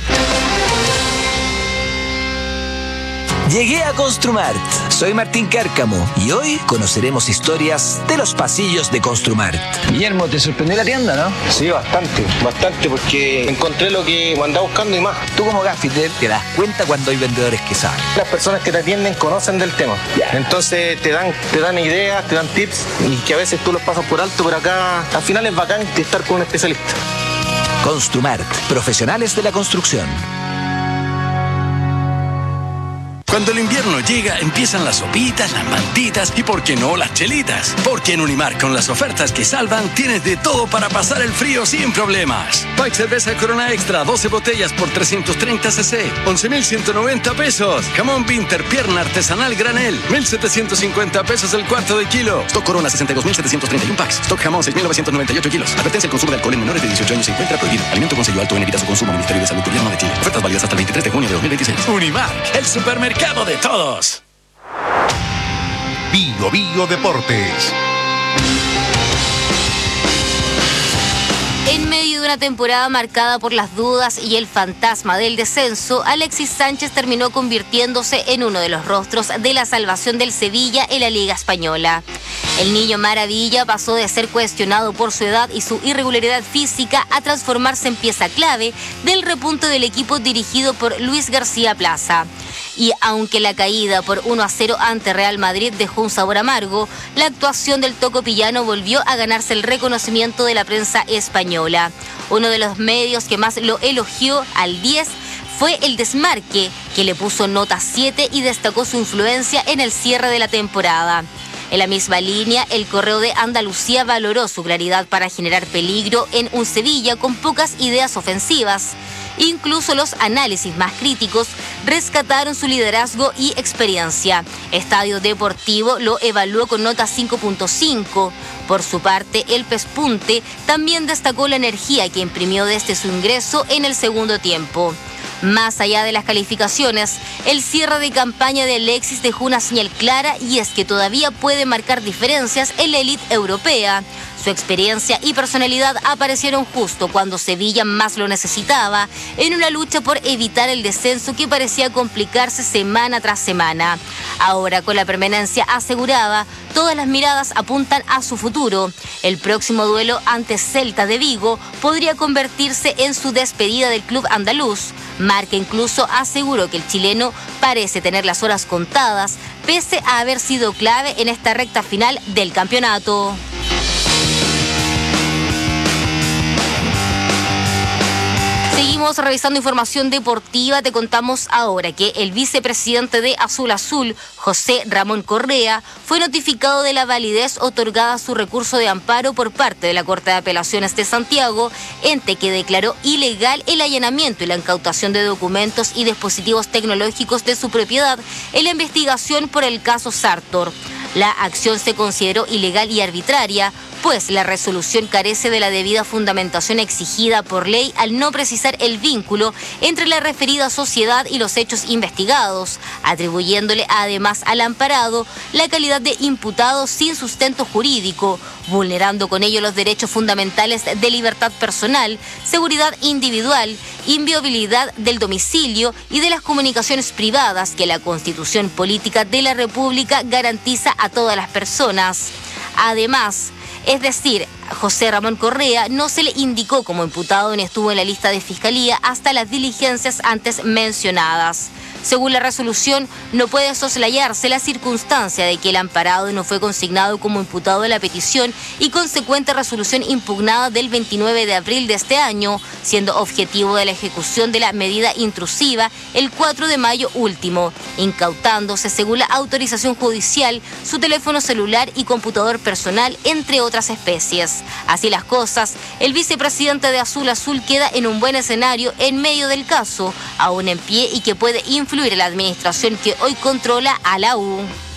Llegué a Construmart. Soy Martín Cárcamo y hoy conoceremos historias de los pasillos de Construmart. Guillermo, ¿te sorprendió la tienda, no? Sí, bastante, bastante, porque encontré lo que andaba buscando y más. Tú como gaffiter te das cuenta cuando hay vendedores que saben. Las personas que te atienden conocen del tema. Entonces te dan, te dan ideas, te dan tips y que a veces tú los pasas por alto, pero acá al final es bacán estar con un especialista. Construmart, profesionales de la construcción. Cuando el invierno llega, empiezan las sopitas, las mantitas y, ¿por qué no, las chelitas? Porque en Unimark, con las ofertas que salvan, tienes de todo para pasar el frío sin problemas. Pack cerveza Corona Extra, doce botellas por trescientos treinta centilitros, once mil ciento noventa pesos. Jamón Winter, pierna artesanal granel, mil setecientos cincuenta pesos el cuarto de kilo. Stock Corona, sesenta y dos mil setecientos treinta y uno packs. Stock Jamón, seis mil novecientos noventa y ocho kilos. Advertencia: el consumo de alcohol en menores de dieciocho años se encuentra prohibido. Alimento con sello alto en evita su consumo. Ministerio de Salud, Gobierno de Chile. Ofertas válidas hasta el veintitrés de junio de dos mil veintiséis. Unimark, el supermercado de todos. Bio Bio Deportes. En medio de una temporada marcada por las dudas y el fantasma del descenso, Alexis Sánchez terminó convirtiéndose en uno de los rostros de la salvación del Sevilla en la Liga Española. El niño maravilla pasó de ser cuestionado por su edad y su irregularidad física a transformarse en pieza clave del repunte del equipo dirigido por Luis García Plaza. Y aunque la caída por uno a cero ante Real Madrid dejó un sabor amargo, la actuación del tocopillano volvió a ganarse el reconocimiento de la prensa española. Uno de los medios que más lo elogió al diez fue El Desmarque, que le puso nota siete y destacó su influencia en el cierre de la temporada. En la misma línea, el Correo de Andalucía valoró su claridad para generar peligro en un Sevilla con pocas ideas ofensivas. Incluso los análisis más críticos rescataron su liderazgo y experiencia. Estadio Deportivo lo evaluó con nota cinco punto cinco. Por su parte, el Pespunte también destacó la energía que imprimió desde su ingreso en el segundo tiempo. Más allá de las calificaciones, el cierre de campaña de Alexis dejó una señal clara y es que todavía puede marcar diferencias en la élite europea. Su experiencia y personalidad aparecieron justo cuando Sevilla más lo necesitaba, en una lucha por evitar el descenso que parecía complicarse semana tras semana. Ahora, con la permanencia asegurada, todas las miradas apuntan a su futuro. El próximo duelo ante Celta de Vigo podría convertirse en su despedida del club andaluz. Marca incluso aseguró que el chileno parece tener las horas contadas, pese a haber sido clave en esta recta final del campeonato. Seguimos revisando información deportiva. Te contamos ahora que el vicepresidente de Azul Azul, José Ramón Correa, fue notificado de la validez otorgada a su recurso de amparo por parte de la Corte de Apelaciones de Santiago, ente que declaró ilegal el allanamiento y la incautación de documentos y dispositivos tecnológicos de su propiedad en la investigación por el caso Sartor. La acción se consideró ilegal y arbitraria, pues la resolución carece de la debida fundamentación exigida por ley al no precisar el vínculo entre la referida sociedad y los hechos investigados, atribuyéndole además al amparado la calidad de imputado sin sustento jurídico, vulnerando con ello los derechos fundamentales de libertad personal, seguridad individual, inviolabilidad del domicilio y de las comunicaciones privadas que la Constitución Política de la República garantiza a todas las personas. Además, es decir, José Ramón Correa no se le indicó como imputado ni estuvo en la lista de fiscalía hasta las diligencias antes mencionadas. Según la resolución, no puede soslayarse la circunstancia de que el amparado no fue consignado como imputado de la petición y consecuente resolución impugnada del veintinueve de abril de este año, siendo objetivo de la ejecución de la medida intrusiva el cuatro de mayo último, incautándose, según la autorización judicial, su teléfono celular y computador personal, entre otras especies. Así las cosas, el vicepresidente de Azul Azul queda en un buen escenario en medio del caso, aún en pie y que puede influir en la administración que hoy controla a la U.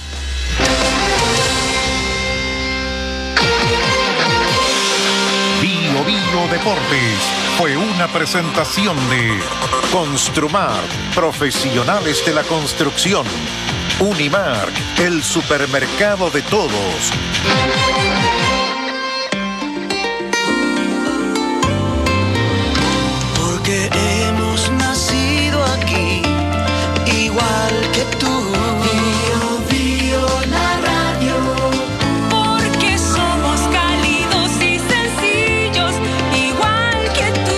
Bio Bio Deportes fue una presentación de Construmar, profesionales de la construcción. Unimark, el supermercado de todos. Porque hemos nacido aquí, igual que tú. Bio, bio, la radio. Porque somos cálidos y sencillos, igual que tú.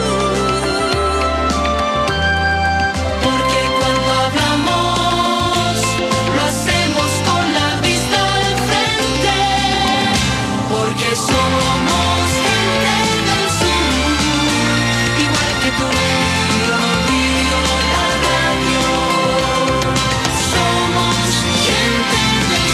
Porque cuando hablamos, lo hacemos con la vista al frente. Porque somos gente del sur, igual que tú. Bio, bio, la radio. Somos gente del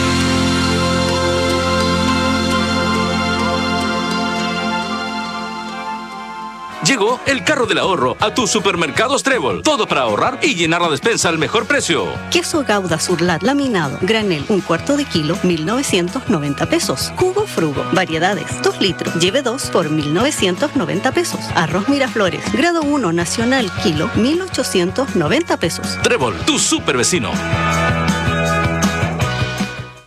Llegó el carro del ahorro a tus supermercados Trébol. Todo para ahorrar y llenar la despensa al mejor precio. Queso Gouda Surlat laminado, granel, un cuarto de kilo, mil novecientos noventa pesos. Jugo Frugo, variedades, dos litros, lleve dos por mil novecientos noventa pesos. Arroz Miraflores, grado uno nacional, kilo, mil ochocientos noventa pesos. Trébol, tu super vecino.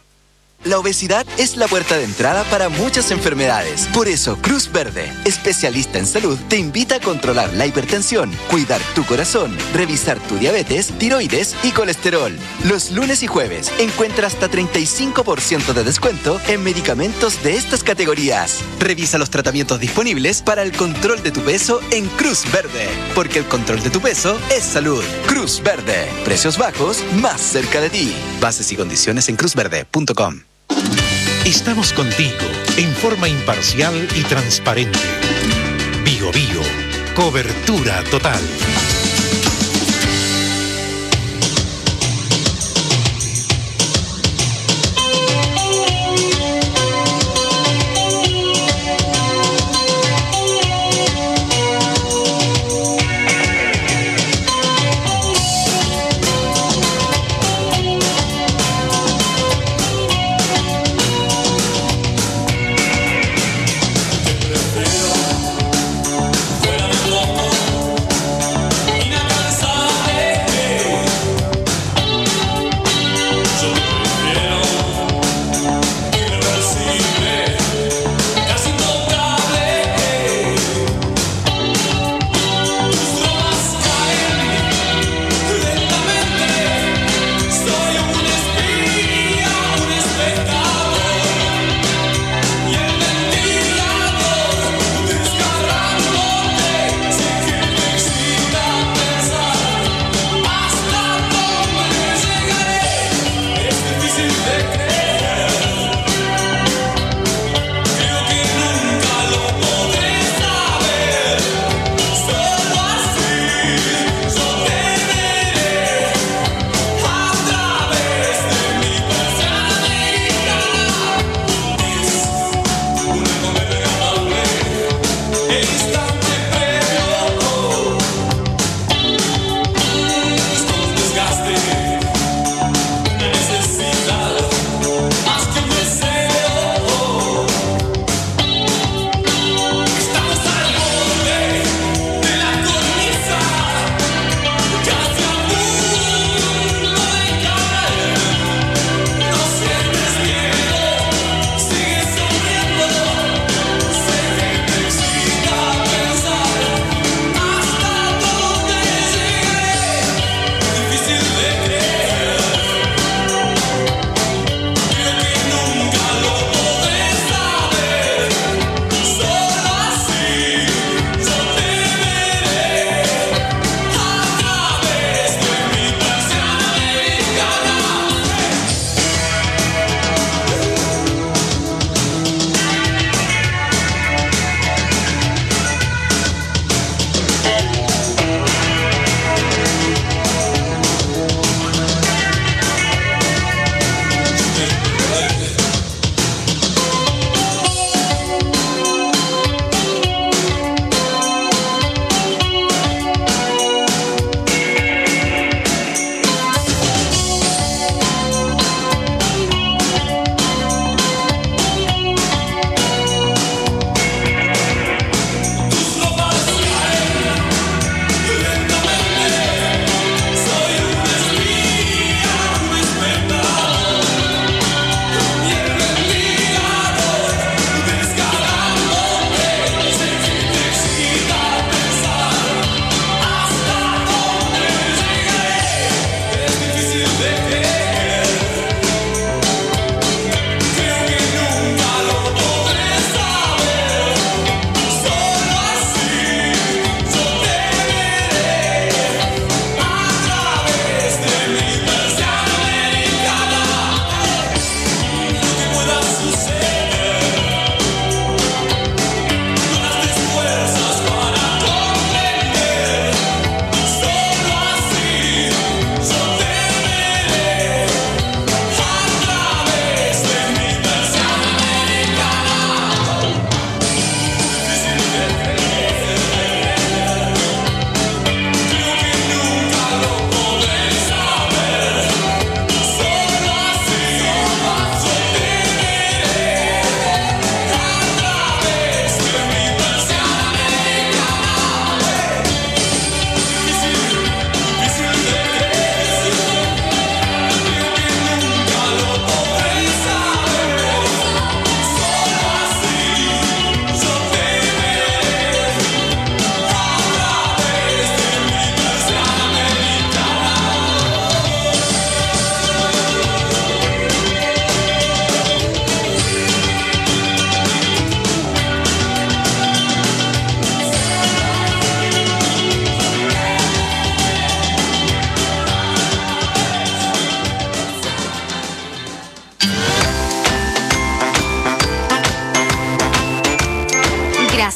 La obesidad es la puerta de entrada para muchas enfermedades. Por eso, Cruz Verde, especialista en salud, te invita a controlar la hipertensión, cuidar tu corazón, revisar tu diabetes, tiroides y colesterol. Los lunes y jueves encuentra hasta treinta y cinco por ciento de descuento en medicamentos de estas categorías. Revisa los tratamientos disponibles para el control de tu peso en Cruz Verde, porque el control de tu peso es salud. Cruz Verde, precios bajos más cerca de ti. Bases y condiciones en cruz verde punto com. Estamos contigo en forma imparcial y transparente. Bio Bio, cobertura total.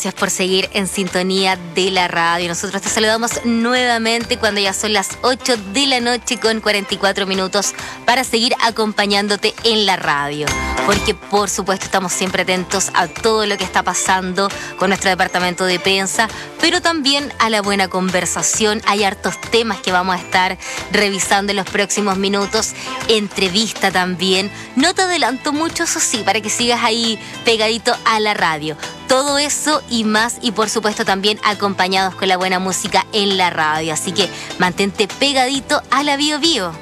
gracias por seguir en sintonía de la radio. Nosotros te saludamos nuevamente cuando ya son las ocho de la noche con cuarenta y cuatro minutos para seguir acompañándote en la radio. Porque por supuesto estamos siempre atentos a todo lo que está pasando con nuestro departamento de prensa, pero también a la buena conversación. Hay hartos temas que vamos a estar revisando en los próximos minutos. Entrevista también. No te adelanto mucho, eso sí, para que sigas ahí pegadito a la radio. Todo eso y más, y por supuesto también acompañados con la buena música en la radio. Así que mantente pegadito a la Bio Bio.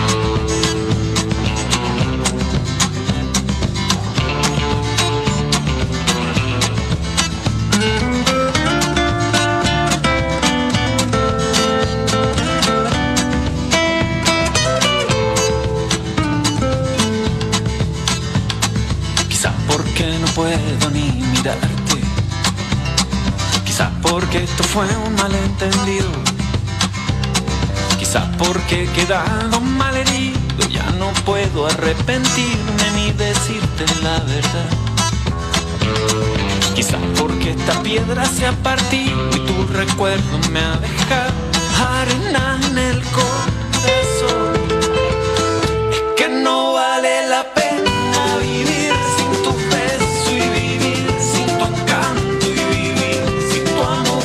Quizás porque no puedo ni mirarte, quizás porque esto fue un malentendido, quizás porque he quedado mal herido, ya no puedo arrepentirme ni decirte la verdad. Quizás porque esta piedra se ha partido y tu recuerdo me ha dejado arena en el corazón. Es que no vale la pena vivir sin tu beso y vivir sin tu encanto y vivir sin tu amor.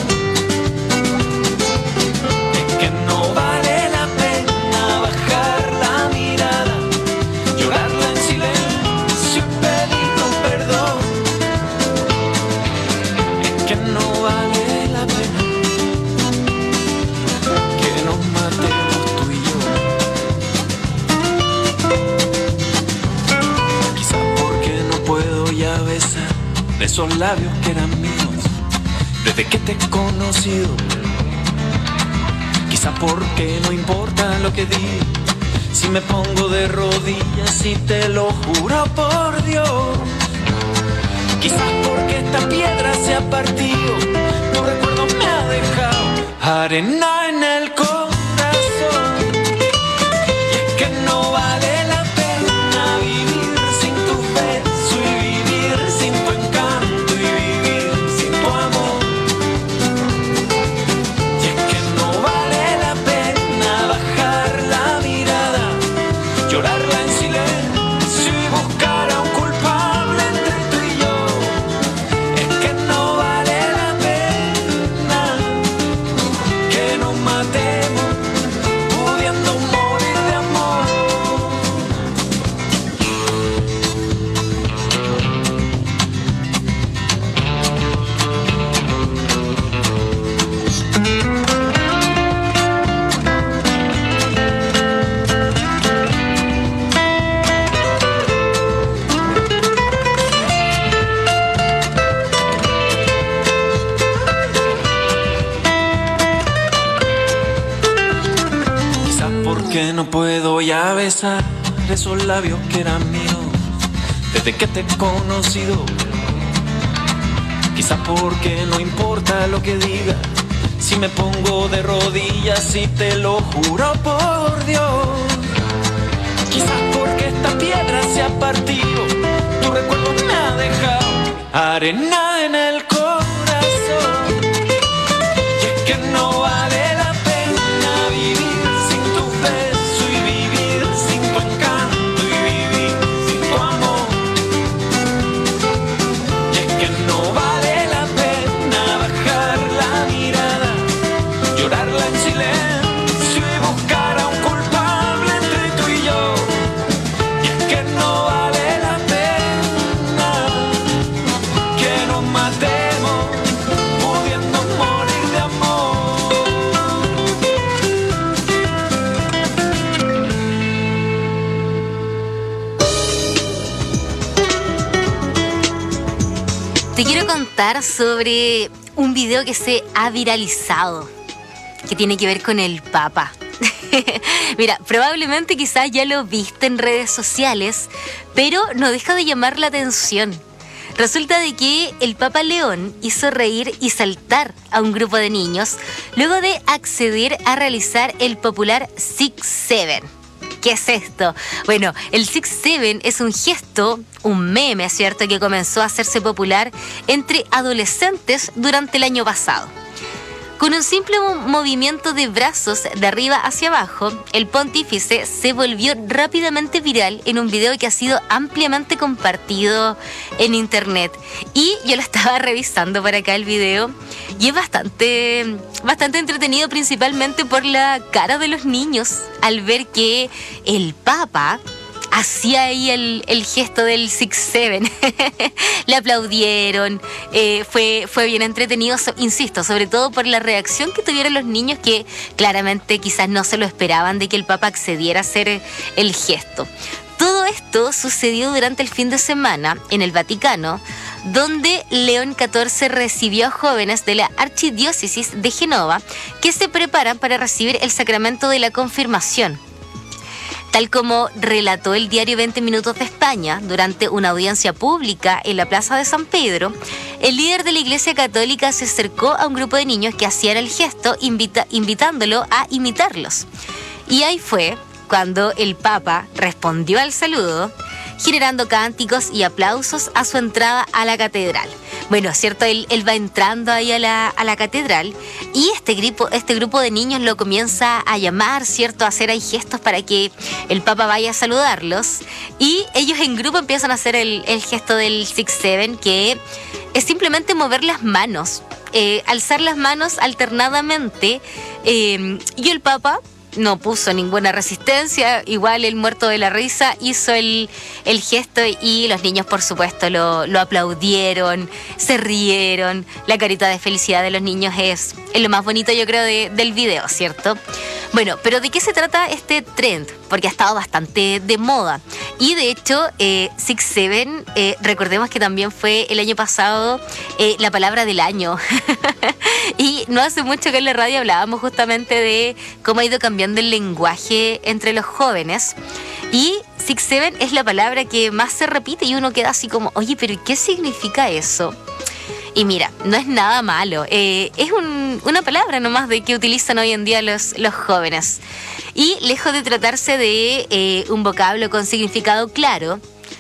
Es que no vale la pena bajar la mirada, llorarla en silencio y pedir un perdón. Es que no vale la pena que nos matemos tú y yo. Quizás porque no puedo ya besar de esos labios que eran míos desde que te he conocido. Quizás porque no importa lo que diga si me pongo de rodillas y te lo juro por Dios. Quizás porque esta piedra se ha partido, tu recuerdo me ha dejado arena en el corazón. Y es que no vale la pena vivir sin tu beso y vivir sin tu encanto y vivir sin tu amor. Y es que no vale la pena bajar la mirada, llorarla en silencio y buscar a un culpable entre tú y yo. Es que no vale la pena que nos matemos pudiendo morir de amor. Quizás porque no puedo ya besar esos labios que eran míos desde que te he conocido. Quizás porque no importa lo que diga si me pongo de rodillas y te lo juro por Dios. Quizás porque esta piedra se ha partido, tu recuerdo me ha dejado arena en el corazón. Y es que no vale la pena vivir sin tu beso y vivir sin tu encanto y vivir sin tu amor. Y es que no vale la pena bajar la mirada, llorarla en silencio y buscar a un culpable entre tú y yo. Y es que no vale la pena que nos matemos pudiendo morir de amor. Te quiero contar sobre un video que se ha viralizado, que tiene que ver con el Papa. Mira, probablemente quizás ya lo viste en redes sociales, pero no deja de llamar la atención. Resulta de que el Papa León hizo reír y saltar a un grupo de niños luego de acceder a realizar el popular Six Seven. ¿qué es esto? Bueno, el six seven es un gesto, un meme, ¿cierto?, que comenzó a hacerse popular entre adolescentes durante el año pasado. Con un simple movimiento de brazos de arriba hacia abajo, el pontífice se volvió rápidamente viral en un video que ha sido ampliamente compartido en internet. Y yo lo estaba revisando por acá el video y es bastante, bastante entretenido, principalmente por la cara de los niños al ver que el Papa hacía ahí el, el gesto del six seven. Le aplaudieron, eh, fue, fue bien entretenido, so, insisto, sobre todo por la reacción que tuvieron los niños, que claramente quizás no se lo esperaban de que el Papa accediera a hacer el gesto. Todo esto sucedió durante el fin de semana en el Vaticano, donde León catorce recibió a jóvenes de la Archidiócesis de Génova que se preparan para recibir el sacramento de la confirmación. Tal como relató el diario veinte Minutos de España durante una audiencia pública en la Plaza de San Pedro, el líder de la Iglesia Católica se acercó a un grupo de niños que hacían el gesto, invita- invitándolo a imitarlos. Y ahí fue cuando el Papa respondió al saludo, generando cánticos y aplausos a su entrada a la catedral. Bueno, cierto, él, él va entrando ahí a la, a la catedral y este grupo, este grupo de niños lo comienza a llamar, cierto, a hacer ahí gestos para que el Papa vaya a saludarlos, y ellos en grupo empiezan a hacer el, el gesto del six seven, que es simplemente mover las manos, eh, alzar las manos alternadamente, eh, y el Papa no puso ninguna resistencia, igual el muerto de la risa hizo el, el gesto y los niños por supuesto lo, lo aplaudieron, se rieron. La carita de felicidad de los niños es, es lo más bonito, yo creo, de, del video, ¿cierto? Bueno, pero ¿de qué se trata este trend? Porque ha estado bastante de moda. Y de hecho, eh, six seven, eh, recordemos que también fue el año pasado eh, la palabra del año. Y no hace mucho que en la radio hablábamos justamente de cómo ha ido cambiando el lenguaje entre los jóvenes. Y six seven es la palabra que más se repite y uno queda así como, oye, pero ¿qué significa eso? Y mira, no es nada malo, eh, es un, una palabra nomás de que utilizan hoy en día los, los jóvenes. Y lejos de tratarse de eh, un vocablo con significado claro,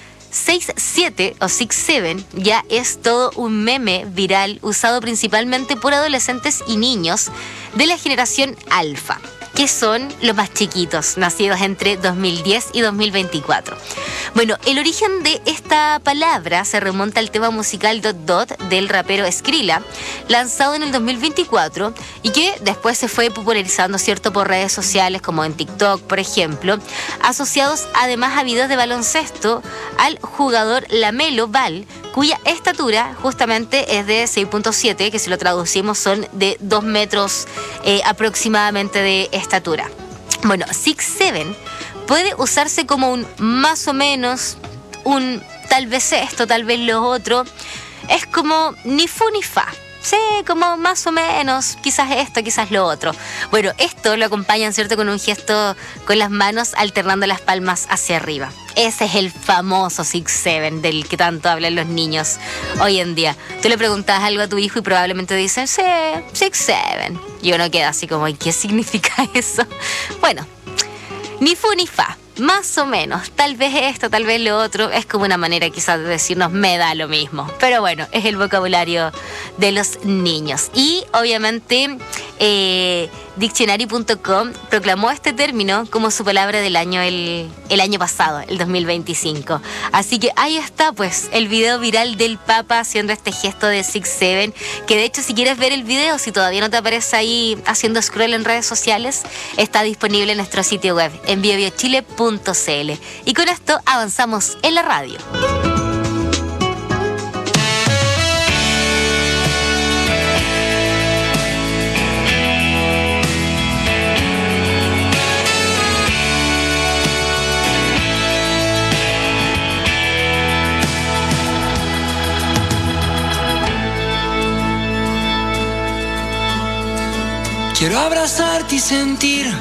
seis siete o six seven ya es todo un meme viral usado principalmente por adolescentes y niños de la generación alfa, que son los más chiquitos, nacidos entre dos mil diez y dos mil veinticuatro. Bueno, el origen de esta palabra se remonta al tema musical Dot Dot del rapero Skrilla, lanzado en el dos mil veinticuatro y que después se fue popularizando, ¿cierto?, por redes sociales como en TikTok, por ejemplo, asociados además a videos de baloncesto al jugador Lamelo Ball, cuya estatura justamente es de seis punto siete, que si lo traducimos son de dos metros eh, aproximadamente de estatura. Bueno, six seven puede usarse como un más o menos, un tal vez esto, tal vez lo otro. Es como ni fu ni fa. Sí, como más o menos, quizás esto, quizás lo otro. Bueno, esto lo acompañan, ¿cierto?, con un gesto con las manos alternando las palmas hacia arriba. Ese es el famoso six seven del que tanto hablan los niños hoy en día. Tú le preguntas algo a tu hijo y probablemente dicen, sí, six seven. Y uno queda así como, ¿y qué significa eso? Bueno, ni fu ni fa. Más o menos, tal vez esto, tal vez lo otro, es como una manera quizás de decirnos me da lo mismo. Pero bueno, es el vocabulario de los niños. Y obviamente eh, Dictionary punto com proclamó este término como su palabra del año el, el año pasado, el dos mil veinticinco. Así que ahí está pues el video viral del Papa haciendo este gesto de six seven, que de hecho si quieres ver el video, si todavía no te aparece ahí haciendo scroll en redes sociales, está disponible en nuestro sitio web en bio bio chile punto c l. Y con esto avanzamos en la radio. Quiero abrazarte y sentir,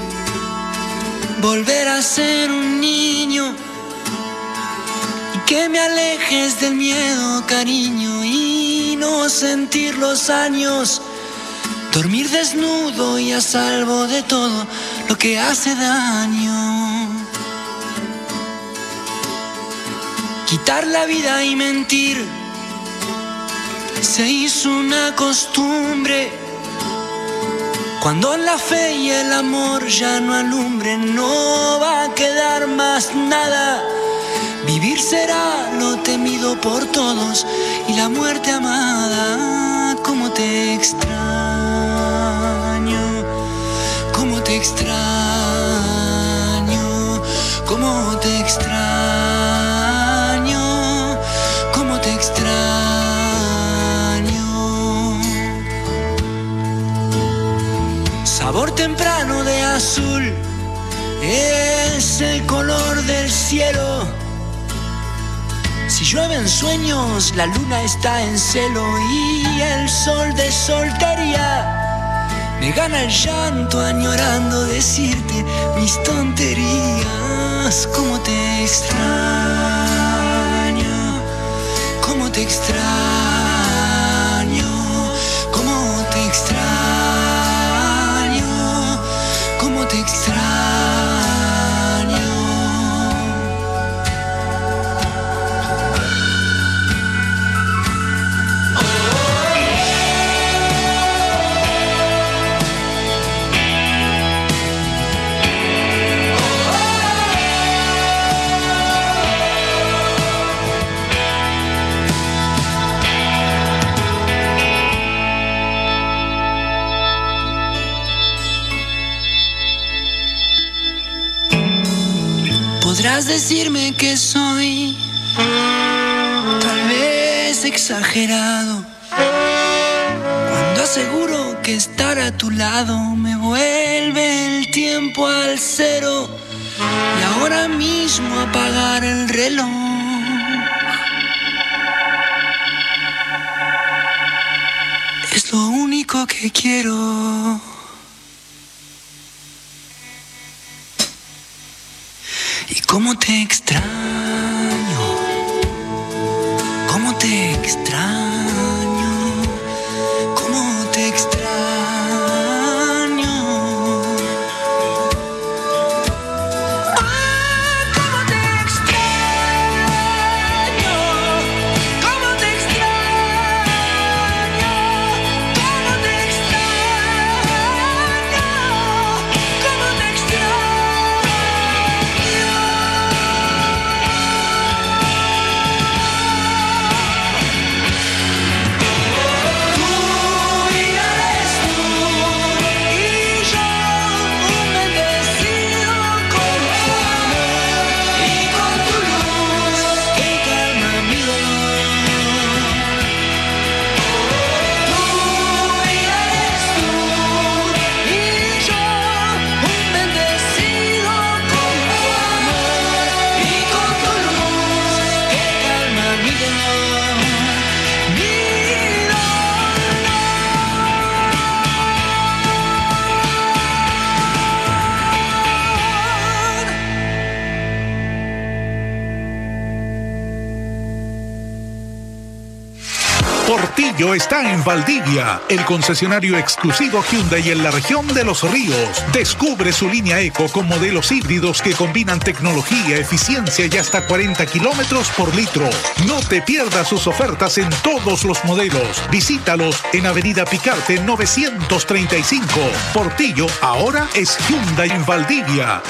volver a ser un niño, y que me alejes del miedo, cariño, y no sentir los años, dormir desnudo y a salvo de todo lo que hace daño. Quitar la vida y mentir se hizo una costumbre. Cuando la fe y el amor ya no alumbren, no va a quedar más nada. Vivir será lo temido por todos y la muerte amada. Cómo te extraño, cómo te extraño, cómo te extraño, cómo te extraño. Sabor temprano de azul es el color del cielo. Si llueven sueños, la luna está en celo y el sol de soltería me gana el llanto añorando decirte mis tonterías. Cómo te extraño, cómo te extraño, cómo te extraño, cómo te extraño. Podrás decirme que soy tal vez exagerado cuando aseguro que estar a tu lado me vuelve el tiempo al cero y ahora mismo apagar el reloj. Es lo único que quiero. Cómo te extraño, cómo te extraño, cómo te extraño. Ah, cómo te extraño, cómo te extraño, cómo te extraño, cómo te extraño. Portillo está en Valdivia, el concesionario exclusivo Hyundai en la región de Los Ríos. Descubre su línea Eco con modelos híbridos que combinan tecnología, eficiencia y hasta cuarenta kilómetros por litro. No te pierdas sus ofertas en todos los modelos. Visítalos en Avenida Picarte novecientos treinta y cinco. Portillo ahora es Hyundai en Valdivia.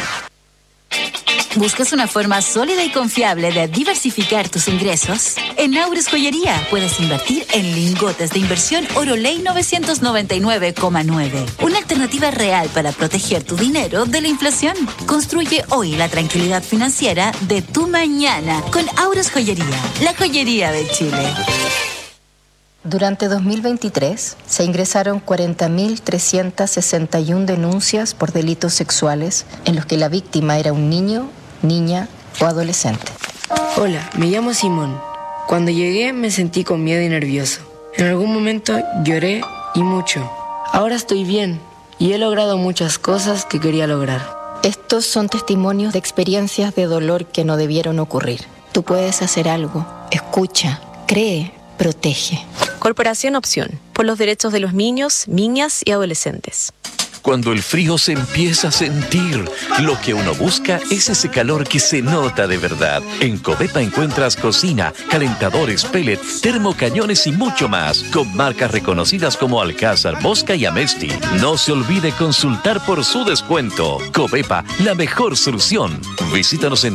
¿Buscas una forma sólida y confiable de diversificar tus ingresos? En Aures Joyería puedes invertir en lingotes de inversión Oroley novecientos noventa y nueve coma nueve. Una alternativa real para proteger tu dinero de la inflación. Construye hoy la tranquilidad financiera de tu mañana con Aures Joyería, la joyería de Chile. Durante dos mil veintitrés se ingresaron cuarenta mil trescientas sesenta y una denuncias por delitos sexuales en los que la víctima era un niño, niña o adolescente. Hola, me llamo Simón. Cuando llegué me sentí con miedo y nervioso. En algún momento lloré y mucho. Ahora estoy bien y he logrado muchas cosas que quería lograr. Estos son testimonios de experiencias de dolor que no debieron ocurrir. Tú puedes hacer algo. Escucha, cree, protege. Corporación Opción, por los derechos de los niños, niñas y adolescentes. cuando el frío se empieza a sentir. Lo que uno busca es ese calor que se nota de verdad. En Covepa encuentras cocina, calentadores, pellet, termocañones y mucho más, con marcas reconocidas como Alcázar, Mosca y Amesti. No se olvide consultar por su descuento. Covepa, la mejor solución. Visítanos en